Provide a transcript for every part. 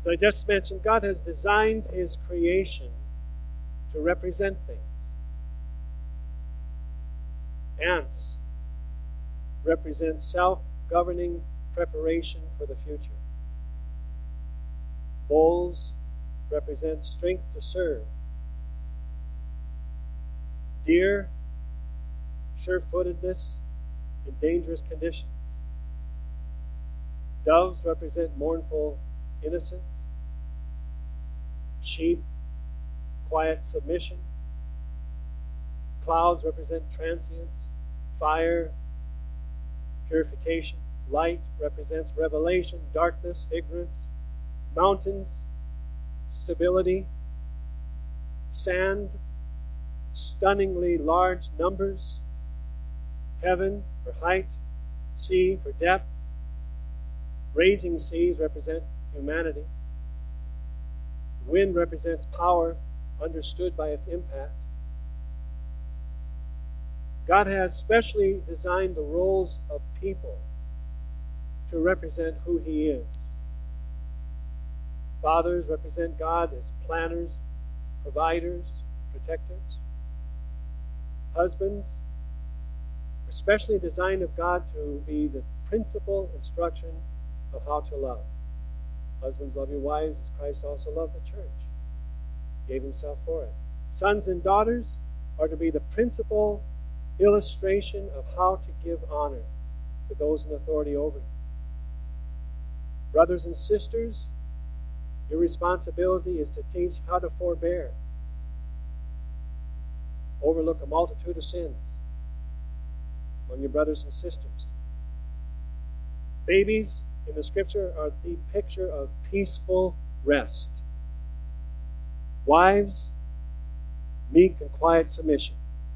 As I just mentioned, God has designed His creation to represent things. Ants represent self-governing preparation for the future. Bulls represent strength to serve. Deer, sure-footedness in dangerous conditions. Doves represent mournful innocence. Sheep, quiet submission. Clouds represent transience. Fire, purification. Light represents revelation. Darkness, ignorance. Mountains, stability. Sand, stunningly large numbers. Heaven for height. Sea for depth. Raging seas represent humanity. Wind represents power understood by its impact. God has specially designed the roles of people to represent who He is. Fathers represent God as planners, providers, protectors. Husbands are specially designed of God to be the principal instruction of how to love. Husbands, love your wives as Christ also loved the church, gave Himself for it. Sons and daughters are to be the principal illustration of how to give honor to those in authority over you. Brothers and sisters, your responsibility is to teach how to forbear, overlook a multitude of sins among your brothers and sisters. Babies in the Scripture are the picture of peaceful rest. Wives, meek and quiet submission.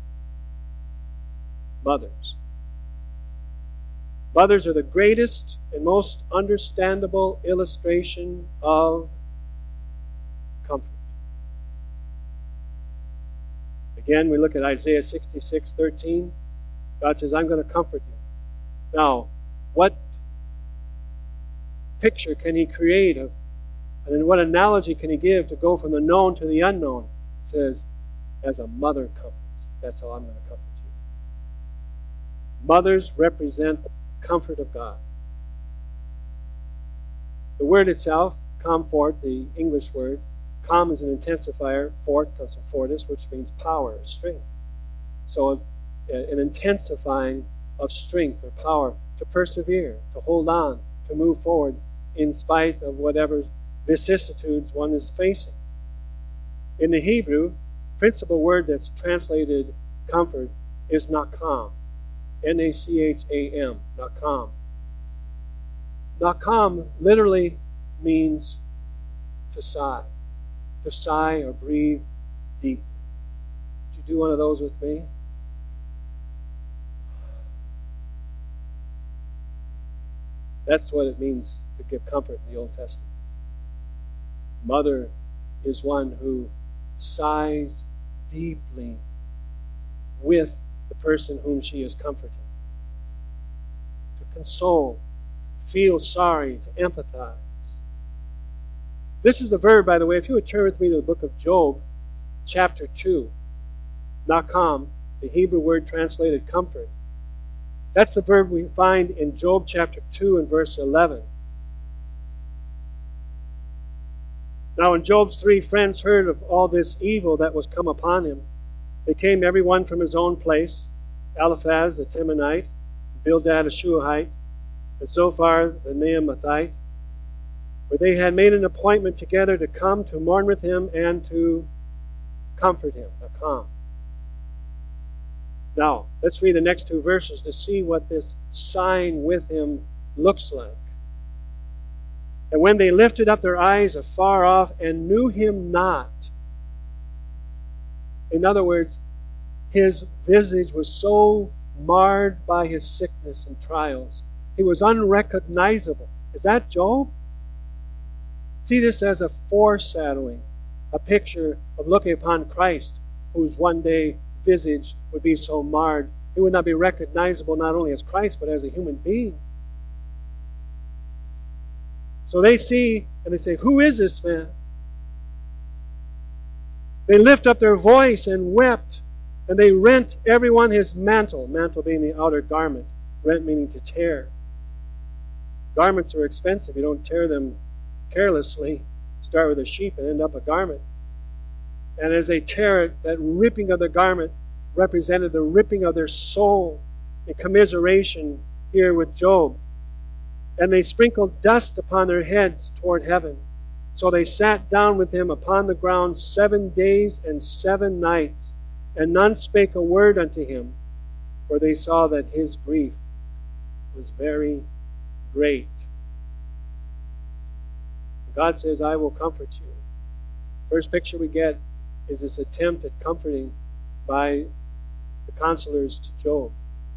Mothers. Mothers are the greatest and most understandable illustration of comfort. Again, we look at Isaiah 66:13. God says, I'm going to comfort you. Now, what picture can He create of, and what analogy can He give to go from the known to the unknown? It says, as a mother comforts, that's how I'm going to comfort you. Mothers represent the comfort of God. The word itself, comfort, the English word, com is an intensifier, fort comes from fortis, which means power, strength. So an intensifying of strength or power to persevere, to hold on, to move forward in spite of whatever vicissitudes one is facing. In the Hebrew, principal word that's translated comfort is nakam. N-A-C-H-A-M, nakam. Nakam literally means to sigh or breathe deep. Would you do one of those with me? That's what it means to give comfort in the Old Testament. Mother is one who sighs deeply with the person whom she is comforting. To console, feel sorry, to empathize. This is the verb, by the way, if you would turn with me to the book of Job, chapter 2. Nakam, the Hebrew word translated comfort. That's the verb we find in Job chapter 2 and verse 11. Now when Job's 3 friends heard of all this evil that was come upon him, they came every one from his own place, Eliphaz the Temanite, Bildad the Shuhite, and Zophar the Naamathite, where they had made an appointment together to come to mourn with him and to comfort him. Nakam. Now, let's read the next 2 verses to see what this sighing with him looks like. And when they lifted up their eyes afar off and knew him not, in other words, his visage was so marred by his sickness and trials, he was unrecognizable. Is that Job? See this as a foreshadowing, a picture of looking upon Christ, whose one day visage would be so marred, he would not be recognizable not only as Christ, but as a human being. So they see and they say, "Who is this man?" They lift up their voice and wept, and they rent everyone his mantle, mantle being the outer garment, rent meaning to tear. Garments are expensive. You don't tear them carelessly. Start with a sheep and end up a garment. And as they tear it, that ripping of the garment represented the ripping of their soul in commiseration here with Job. And they sprinkled dust upon their heads toward heaven. So they sat down with him upon the ground 7 days and 7 nights, and none spake a word unto him, for they saw that his grief was very great. God says, "I will comfort you." First picture we get is this attempt at comforting by the counselors to Job.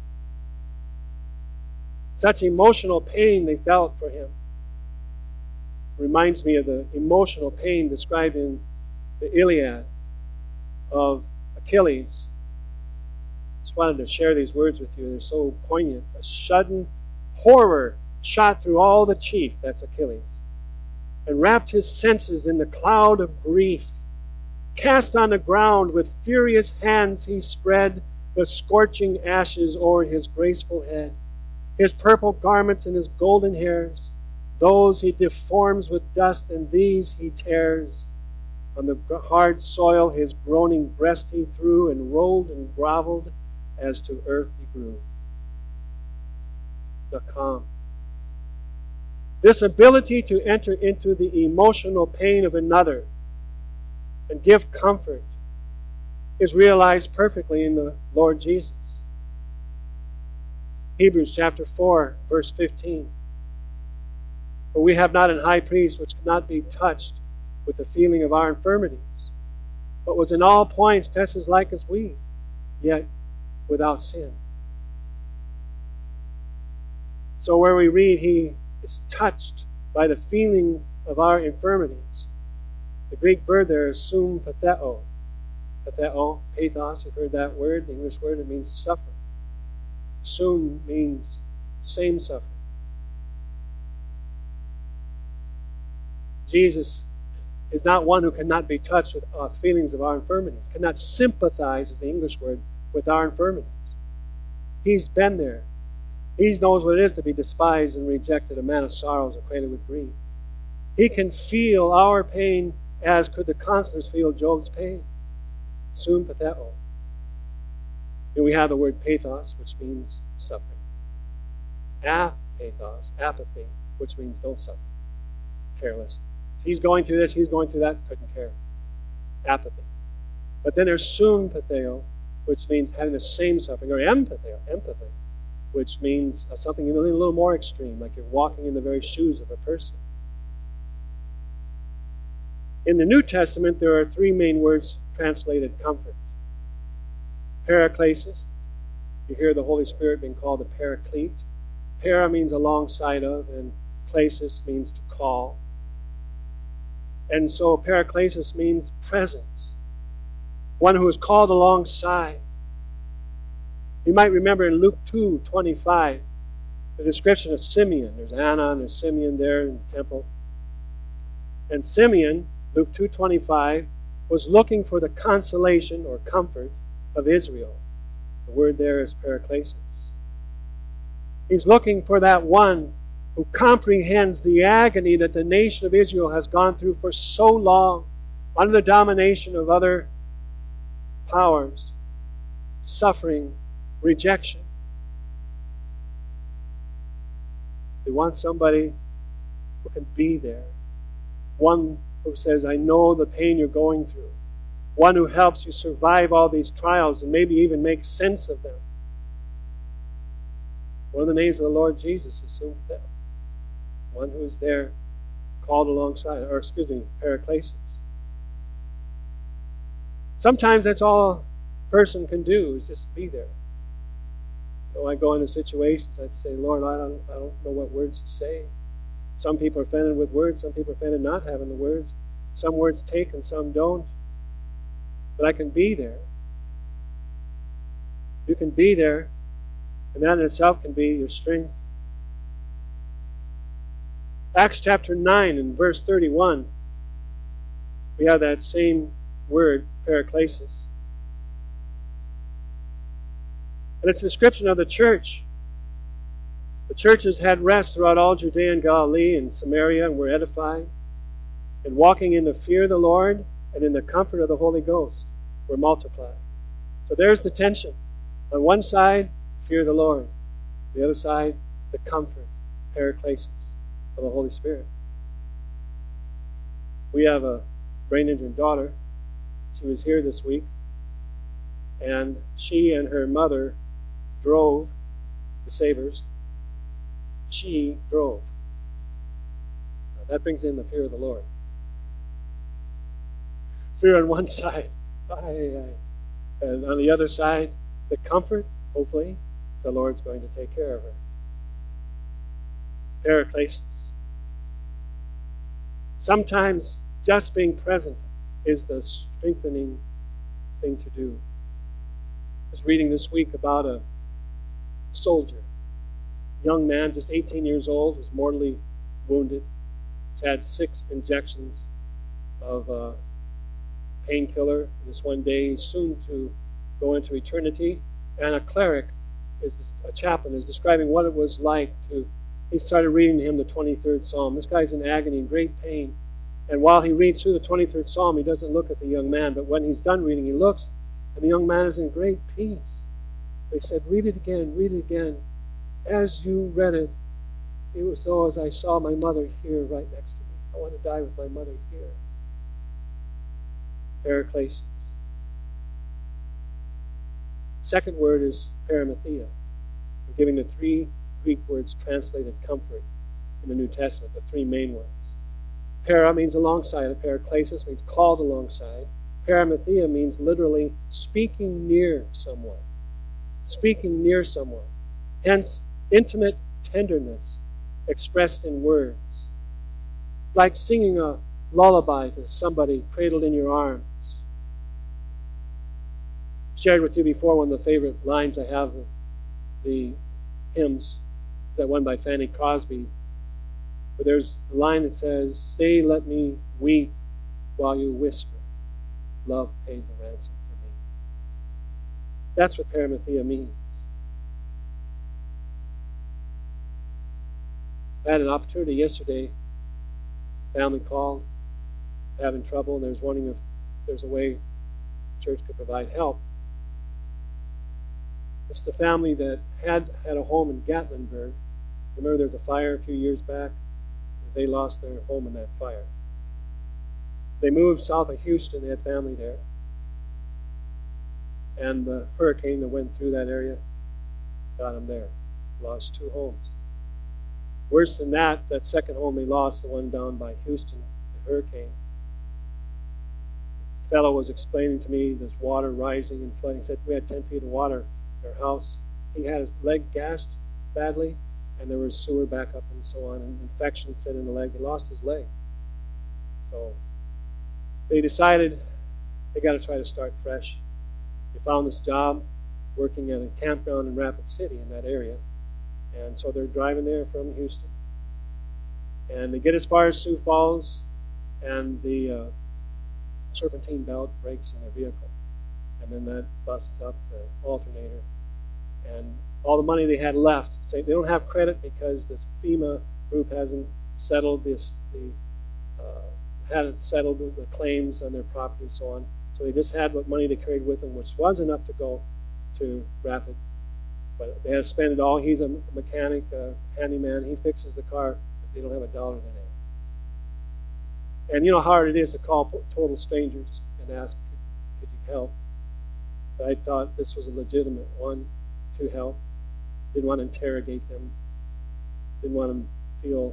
Such emotional pain they felt for him. Reminds me of the emotional pain described in the Iliad of Achilles. Just wanted to share these words with you. They're so poignant. A sudden horror shot through all the chief, that's Achilles, and wrapped his senses in the cloud of grief. Cast on the ground with furious hands he spread the scorching ashes o'er his graceful head. His purple garments and his golden hairs, those he deforms with dust, and these he tears. On the hard soil his groaning breast he threw, and rolled and groveled as to earth he grew. The calm. This ability to enter into the emotional pain of another and give comfort is realized perfectly in the Lord Jesus. Hebrews chapter 4, verse 15. For we have not an high priest which cannot be touched with the feeling of our infirmities, but was in all points tested like as we, yet without sin. So where we read he is touched by the feeling of our infirmities, the Greek word there is sympatheo. Patheo, pathos, you've heard that word, the English word, it means to suffer. Sum means same suffering. Jesus is not one who cannot be touched with feelings of our infirmities, cannot sympathize, is the English word, with our infirmities. He's been there. He knows what it is to be despised and rejected, a man of sorrows, acquainted with grief. He can feel our pain as could the counselors feel Job's pain. Sympatheo. Here we have the word pathos, which means suffering. Apathos, apathy, which means don't suffer. Careless. He's going through this, he's going through that, couldn't care. Apathy. But then there's sympatheo, which means having the same suffering, or empatheo, empathy, which means something a little more extreme, like you're walking in the very shoes of a person. In the New Testament, there are 3 main words translated comfort. Paraklesis. You hear the Holy Spirit being called a paraclete. Para means alongside of, and klesis means to call. And so paraklesis means presence. One who is called alongside. You might remember in Luke 2:25, the description of Simeon. There's Anna and there's Simeon there in the temple. And Simeon, Luke 2:25, was looking for the consolation or comfort of Israel. The word there is paraklesis. He's looking for that one who comprehends the agony that the nation of Israel has gone through for so long under the domination of other powers, suffering, rejection. They want somebody who can be there. One who says, I know the pain you're going through. One who helps you survive all these trials and maybe even make sense of them. One of the names of the Lord Jesus is Sympatheo. One who is there called alongside, paraklesis. Sometimes that's all a person can do is just be there. So I go into situations, I'd say, Lord, I don't know what words to say. Some people are offended with words, some people are offended not having the words. Some words take and some don't. But I can be there. You can be there, and that in itself can be your strength. Acts chapter 9 and verse 31, we have that same word, paraklesis. And it's a description of the church. The churches had rest throughout all Judea and Galilee and Samaria and were edified. And walking in the fear of the Lord and in the comfort of the Holy Ghost were multiplied. So there's the tension. On one side, fear of the Lord. The other side, the comfort, paraklesis of the Holy Spirit. We have a brain injured daughter. She was here this week, and she and her mother drove the Sabres. She drove. Now, that brings in the fear of the Lord. Fear on one side, and on the other side, the comfort, hopefully, the Lord's going to take care of her. Paraklesis. Sometimes just being present is the strengthening thing to do. I was reading this week about a soldier, young man, just 18 years old, was mortally wounded. He's had 6 injections of painkiller this one day. He's soon to go into eternity. And a cleric, a chaplain, is describing what it was like to. He started reading to him the 23rd Psalm. This guy's in agony, in great pain. And while he reads through the 23rd Psalm, he doesn't look at the young man. But when he's done reading, he looks, and the young man is in great peace. They said, read it again, read it again. As you read it, it was though as I saw my mother here right next to me. I want to die with my mother here. Paraklesis. Second word is parametheia. We're giving the 3 Greek words translated comfort in the New Testament, the 3 main ones. Para means alongside. Paraklesis means called alongside. Parametheia means literally speaking near someone. Speaking near someone. Hence, intimate tenderness expressed in words. Like singing a lullaby to somebody cradled in your arms. Shared with you before, one of the favorite lines I have of the hymns is that one by Fanny Crosby, where there's a line that says, stay, let me weep while you whisper, love paid the ransom for me. That's what parametheia means. I had an opportunity yesterday. Family called, having trouble, and they was wondering if there's a way the church could provide help. It's the family that had a home in Gatlinburg. Remember there was a fire a few years back? They lost their home in that fire. They moved south of Houston. They had family there. And the hurricane that went through that area got them there. Lost 2 homes. Worse than that, that second home they lost, the one down by Houston, the hurricane. The fellow was explaining to me there's water rising and flooding. He said we had 10 feet of water in our house. He had his leg gashed badly, and there was sewer backup and so on, and infection set in the leg. He lost his leg. So they decided they got to try to start fresh. They found this job working at a campground in Rapid City in that area. And so they're driving there from Houston. And they get as far as Sioux Falls, and the serpentine belt breaks in their vehicle. And then that busts up the alternator. And all the money they had left, say they don't have credit because the FEMA group hasn't settled hadn't settled the claims on their property and so on. So they just had what money they carried with them, which was enough to go to Rapid. But they had to spend it all. He's a mechanic, a handyman. He fixes the car, but they don't have $1 in it. And you know how hard it is to call total strangers and ask, could you help? But I thought this was a legitimate one to help. Didn't want to interrogate them. Didn't want them to feel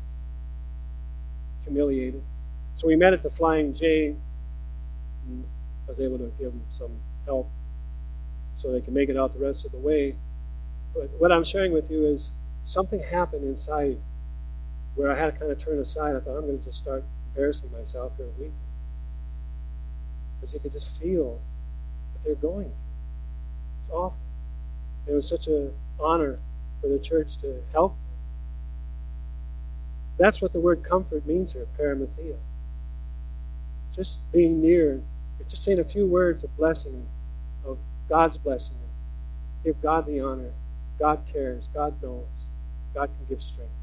humiliated. So we met at the Flying J, and I was able to give them some help so they can make it out the rest of the way. But what I'm sharing with you is something happened inside where I had to kind of turn aside. I thought, I'm going to just start embarrassing myself here weeping. Because you could just feel what they're going through. It's awful. It was such an honor for the church to help them. That's what the word comfort means here, paramethea. Just being near, it's just saying a few words of blessing, of God's blessing. Give God the honor. God cares. God knows. God can give strength.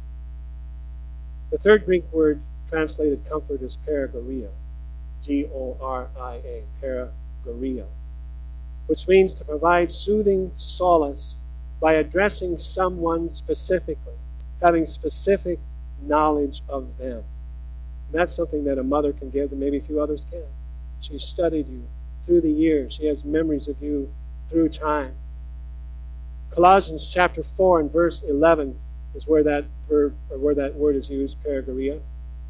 The third Greek word translated comfort is paragoria. G-O-R-I-A. Paragoria. Which means to provide soothing solace by addressing someone specifically, having specific knowledge of them. And that's something that a mother can give, and maybe a few others can. She's studied you through the years. She has memories of you through time. Colossians chapter 4 and verse 11 is where that verb, or where that word is used, paragoria.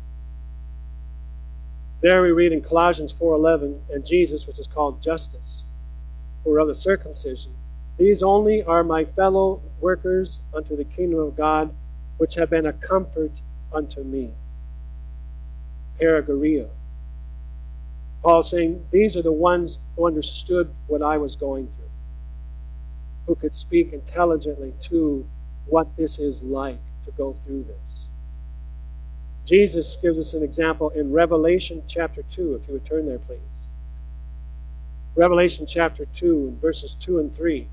There we read in Colossians 4:11, and Jesus, which is called Justus, who are of the circumcision, these only are my fellow workers unto the kingdom of God, which have been a comfort unto me. Paragoria. Paul saying, these are the ones who understood what I was going through, who could speak intelligently to what this is like to go through this. Jesus gives us an example in Revelation chapter 2, if you would turn there, please. Revelation chapter 2, verses 2 and 3.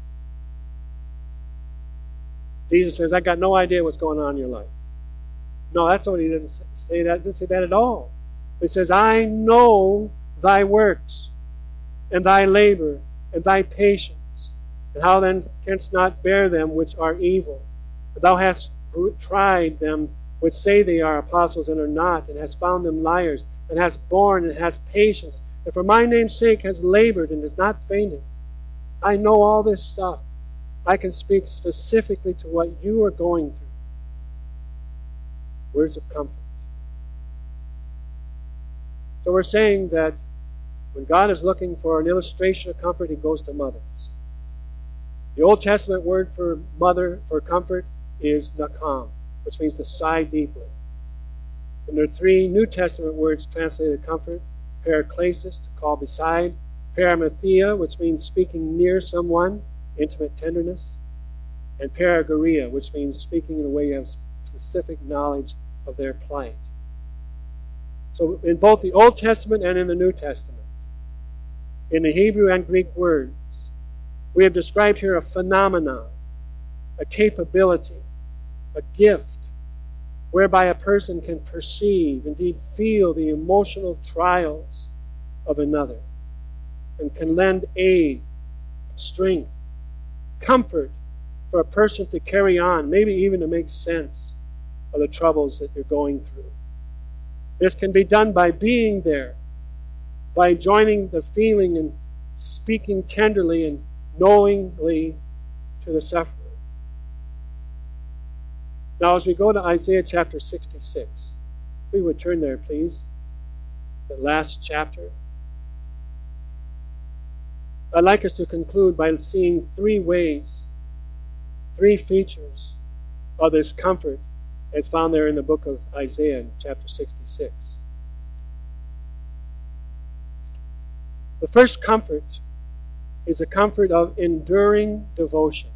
Jesus says, I got no idea what's going on in your life. No, that's what he doesn't say. That doesn't say that at all. He says, I know thy works, and thy labor, and thy patience, and how then canst not bear them which are evil. But thou hast tried them which say they are apostles and are not, and hast found them liars, and hast borne and hast patience, and for my name's sake has labored and has not fainted. I know all this stuff. I can speak specifically to what you are going through. Words of comfort. So we're saying that when God is looking for an illustration of comfort, He goes to mothers. The Old Testament word for mother, for comfort, is nakam, which means to sigh deeply. And there are three New Testament words translated comfort: paraklesis, to call beside; paramethea, which means speaking near someone, intimate tenderness; and paragoria, which means speaking in a way you have specific knowledge of their plight. So in both the Old Testament and in the New Testament, in the Hebrew and Greek words, we have described here a phenomenon, a capability, a gift, whereby a person can perceive, indeed feel, the emotional trials of another, and can lend aid, strength, comfort for a person to carry on, maybe even to make sense of the troubles that you're going through. This can be done by being there, by joining the feeling and speaking tenderly and knowingly to the sufferer. Now, as we go to Isaiah chapter 66, if we would turn there, please, the last chapter. I'd like us to conclude by seeing three ways, three features of this comfort as found there in the book of Isaiah in chapter 66. The first comfort is a comfort of enduring devotion.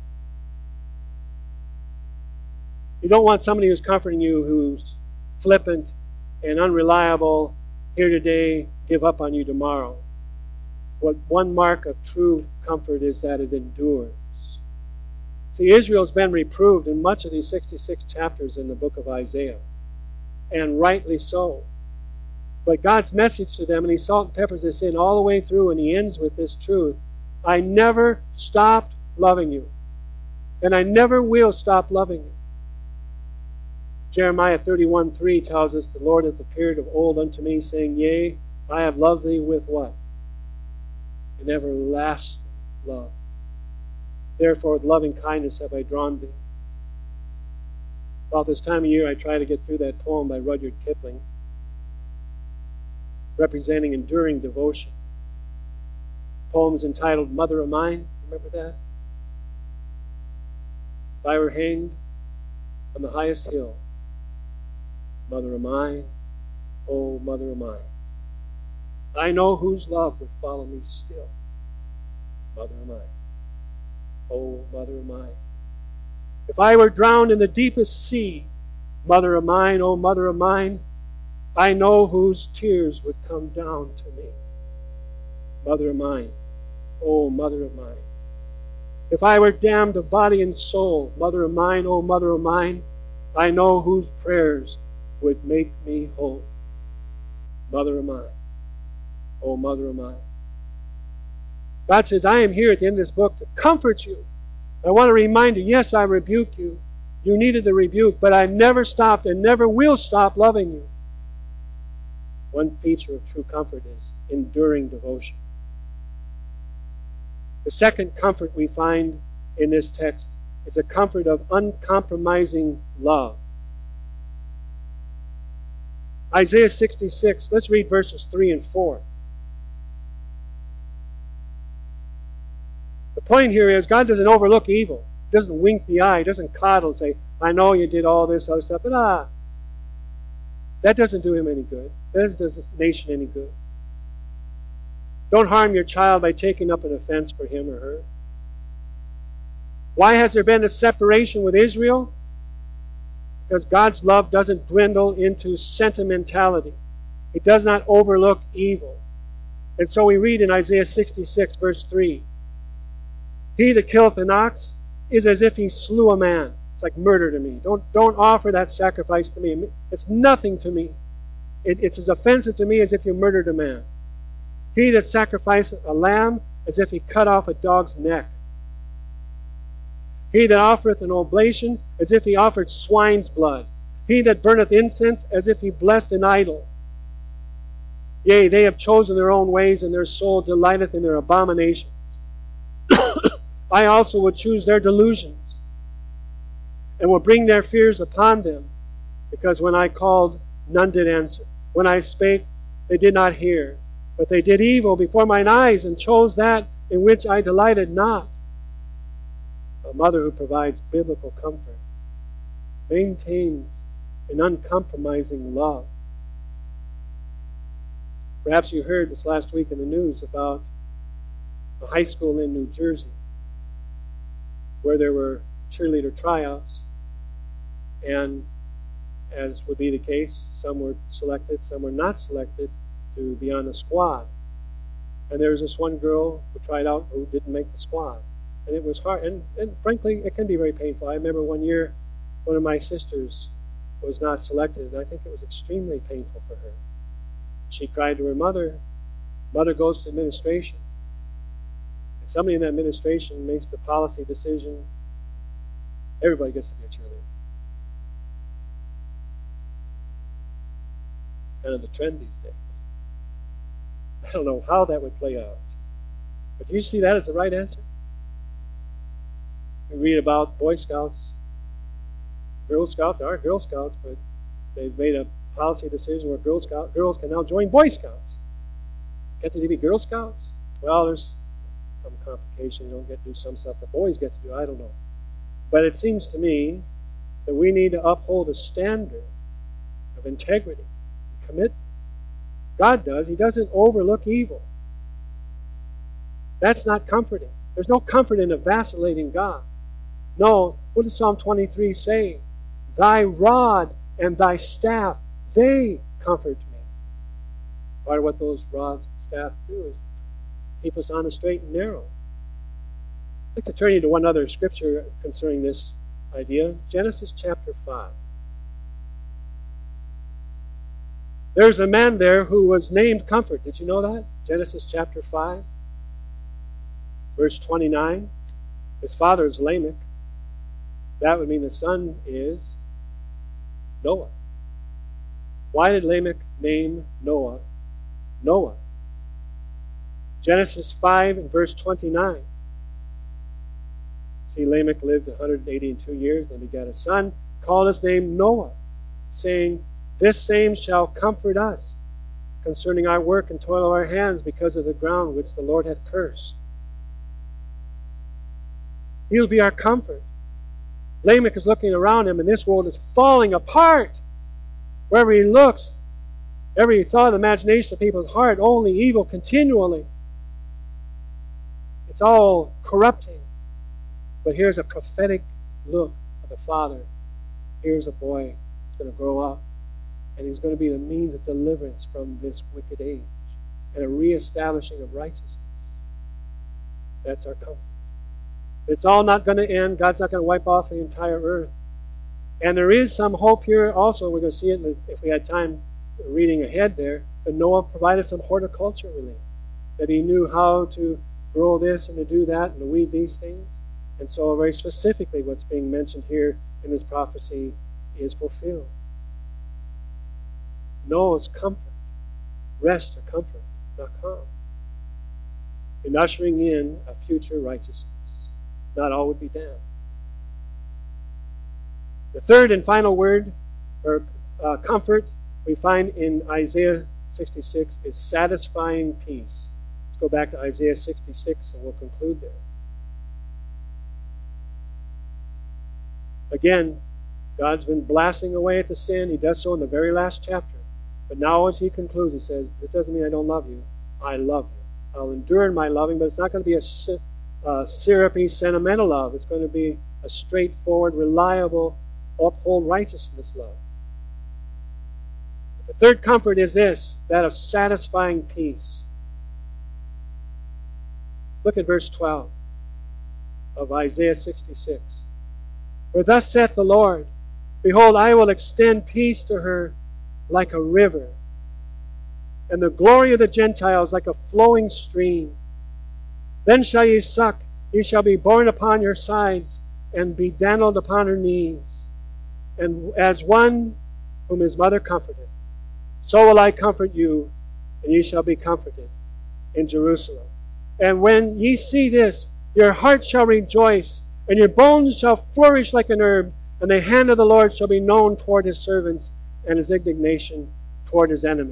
You don't want somebody who's comforting you who's flippant and unreliable, here today, give up on you tomorrow. What one mark of true comfort is that it endures. See, Israel's been reproved in much of these 66 chapters in the book of Isaiah, and rightly so. But God's message to them, and He salt and peppers this in all the way through, and He ends with this truth: I never stopped loving you, and I never will stop loving you. Jeremiah 31:3 tells us, the Lord hath appeared of old unto me, saying, Yea, I have loved thee with what? An everlasting love. Therefore with loving kindness have I drawn thee. About this time of year I try to get through that poem by Rudyard Kipling, representing enduring devotion. The poem is entitled Mother of Mine. Remember that? If I were hanged on the highest hill, mother of mine, oh mother of mine, I know whose love would follow me still. Mother of mine, oh mother of mine. If I were drowned in the deepest sea, Mother of mine, oh mother of mine, I know whose tears would come down to me. Mother of mine, oh mother of mine. If I were damned of body and soul, mother of mine, oh mother of mine, I know whose prayers would make me whole. Mother of mine, oh mother of mine. God says, I am here at the end of this book to comfort you. I want to remind you, yes, I rebuked you. You needed the rebuke, but I never stopped and never will stop loving you. One feature of true comfort is enduring devotion. The second comfort we find in this text is a comfort of uncompromising love. Isaiah 66, let's read verses 3 and 4. The point here is God doesn't overlook evil. He doesn't wink the eye. He doesn't coddle and say, I know you did all this other stuff, but that doesn't do him any good. That doesn't do this nation any good. Don't harm your child by taking up an offense for him or her. Why has there been a separation with Israel? Because God's love doesn't dwindle into sentimentality. It does not overlook evil. And so we read in Isaiah 66, verse 3, He that killeth an ox is as if he slew a man. It's like murder to me. Don't offer that sacrifice to me. It's nothing to me. It's as offensive to me as if you murdered a man. He that sacrificeth a lamb as if he cut off a dog's neck. He that offereth an oblation as if he offered swine's blood. He that burneth incense as if he blessed an idol. Yea, they have chosen their own ways, and their soul delighteth in their abominations. I also will choose their delusions, and will bring their fears upon them, because when I called, none did answer. When I spake, they did not hear. But they did evil before mine eyes, and chose that in which I delighted not. A mother who provides biblical comfort maintains an uncompromising love. Perhaps you heard this last week in the news about a high school in New Jersey where there were cheerleader tryouts, and as would be the case, some were selected, some were not selected to be on the squad. And there was this one girl who tried out who didn't make the squad. And it was hard, and frankly, it can be very painful. I remember one year, one of my sisters was not selected, and I think it was extremely painful for her. She cried to her mother. Mother goes to administration. And somebody in that administration makes the policy decision. Everybody gets to be a cheerleader. It's kind of the trend these days. I don't know how that would play out. But do you see that as the right answer? We read about Boy Scouts, Girl Scouts. There are Girl Scouts, but they've made a policy decision where girls can now join Boy Scouts. Get to be Girl Scouts? Well, there's some complication. You don't get to do some stuff the boys get to do. I don't know. But it seems to me that we need to uphold a standard of integrity and commitment. God does. He doesn't overlook evil. That's not comforting. There's no comfort in a vacillating God. No, what does Psalm 23 say? Thy rod and thy staff, they comfort me. Part of what those rods and staff do is keep us on the straight and narrow. I'd like to turn you to one other scripture concerning this idea. Genesis chapter 5. There's a man there who was named Comfort. Did you know that? Genesis chapter 5, verse 29. His father is Lamech. That would mean the son is Noah. Why did Lamech name Noah Noah? Genesis 5 and verse 29. See, Lamech lived 182 years, and begat a son, called his name Noah, saying, This same shall comfort us concerning our work and toil of our hands, because of the ground which the Lord hath cursed. He'll be our comfort. Lamech is looking around him, and this world is falling apart. Wherever he looks, every thought and imagination of people's heart, only evil continually. It's all corrupting. But here's a prophetic look of the Father. Here's a boy going to grow up, and he's going to be the means of deliverance from this wicked age and a reestablishing of righteousness. That's our comfort. It's all not going to end. God's not going to wipe off the entire earth. And there is some hope here also. We're going to see it if we had time reading ahead there. But Noah provided some horticulture relief. That he knew how to grow this and to do that and to weed these things. And so very specifically what's being mentioned here in this prophecy is fulfilled. Noah's comfort, rest or comfort, not calm. In ushering in a future righteousness. Not all would be damned. The third and final word, or comfort, we find in Isaiah 66 is satisfying peace. Let's go back to Isaiah 66 and we'll conclude there. Again, God's been blasting away at the sin. He does so in the very last chapter. But now as he concludes, he says, this doesn't mean I don't love you. I love you. I'll endure in my loving, but it's not going to be a syrupy, sentimental love. It's going to be a straightforward, reliable, uphold righteousness love. The third comfort is this, that of satisfying peace. Look at verse 12 of Isaiah 66. For thus saith the Lord, behold, I will extend peace to her like a river, and the glory of the Gentiles like a flowing stream. Then shall ye suck, ye shall be borne upon your sides, and be dandled upon her knees. And as one whom his mother comforted, so will I comfort you, and ye shall be comforted in Jerusalem. And when ye see this, your heart shall rejoice, and your bones shall flourish like an herb, and the hand of the Lord shall be known toward his servants, and his indignation toward his enemies.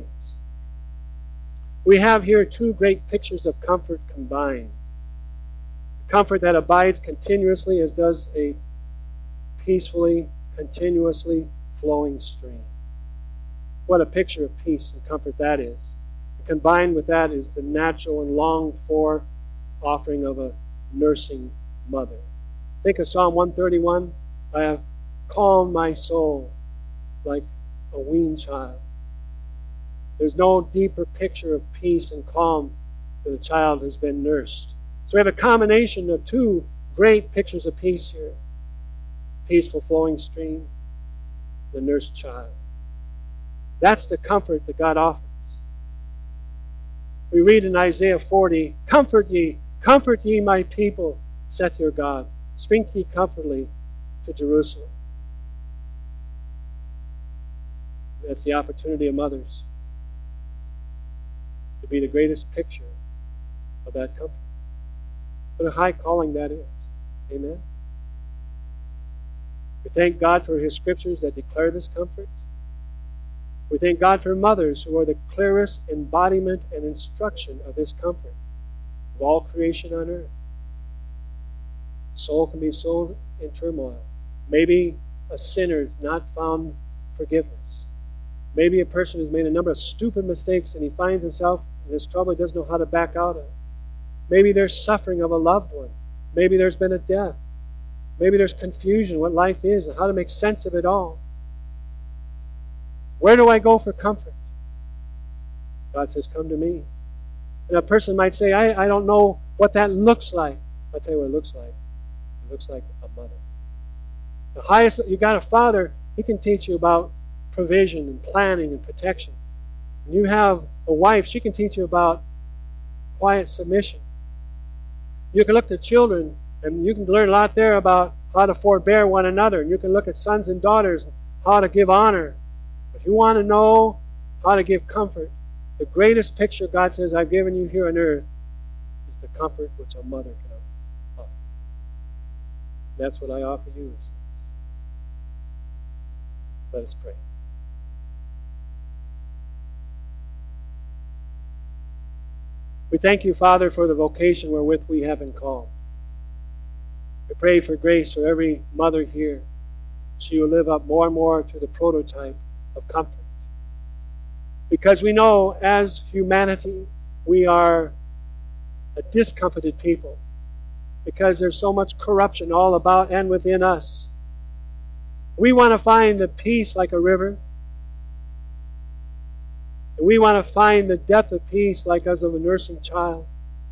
We have here two great pictures of comfort combined. Comfort that abides continuously as does a peacefully, continuously flowing stream. What a picture of peace and comfort that is. Combined with that is the natural and longed-for offering of a nursing mother. Think of Psalm 131. I have calmed my soul like a weaned child. There's no deeper picture of peace and calm than a child who's been nursed. So we have a combination of two great pictures of peace here. Peaceful flowing stream, the nursed child. That's the comfort that God offers. We read in Isaiah 40, comfort ye my people, saith your God. Speak ye comfortably to Jerusalem. That's the opportunity of mothers to be the greatest picture of that comfort. What a high calling that is. Amen. We thank God for his scriptures that declare this comfort. We thank God for mothers who are the clearest embodiment and instruction of this comfort of all creation on earth. Soul can be so in turmoil. Maybe a sinner has not found forgiveness. Maybe a person has made a number of stupid mistakes and he finds himself in this trouble he doesn't know how to back out of. Maybe there's suffering of a loved one. Maybe there's been a death. Maybe there's confusion what life is and how to make sense of it all. Where do I go for comfort? God says, come to me. And a person might say, I don't know what that looks like. I'll tell you what it looks like. It looks like a mother. The highest, you got a father, he can teach you about provision and planning and protection. And you have a wife, she can teach you about quiet submission. You can look at children, and you can learn a lot there about how to forbear one another. And you can look at sons and daughters, how to give honor. If you want to know how to give comfort, the greatest picture God says I've given you here on earth is the comfort which a mother can offer. That's what I offer you. Let us pray. We thank you, Father, for the vocation wherewith we have been called. We pray for grace for every mother here. She will live up more and more to the prototype of comfort. Because we know as humanity, we are a discomforted people. Because there's so much corruption all about and within us. We want to find the peace like a river. And we want to find the depth of peace like as of a nursing child.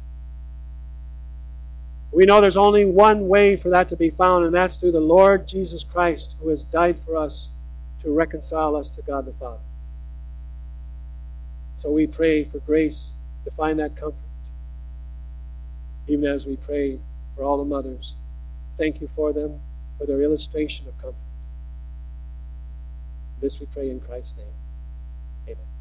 We know there's only one way for that to be found, and that's through the Lord Jesus Christ, who has died for us to reconcile us to God the Father. So we pray for grace to find that comfort, even as we pray for all the mothers. Thank you for them, for their illustration of comfort. This we pray in Christ's name. Amen.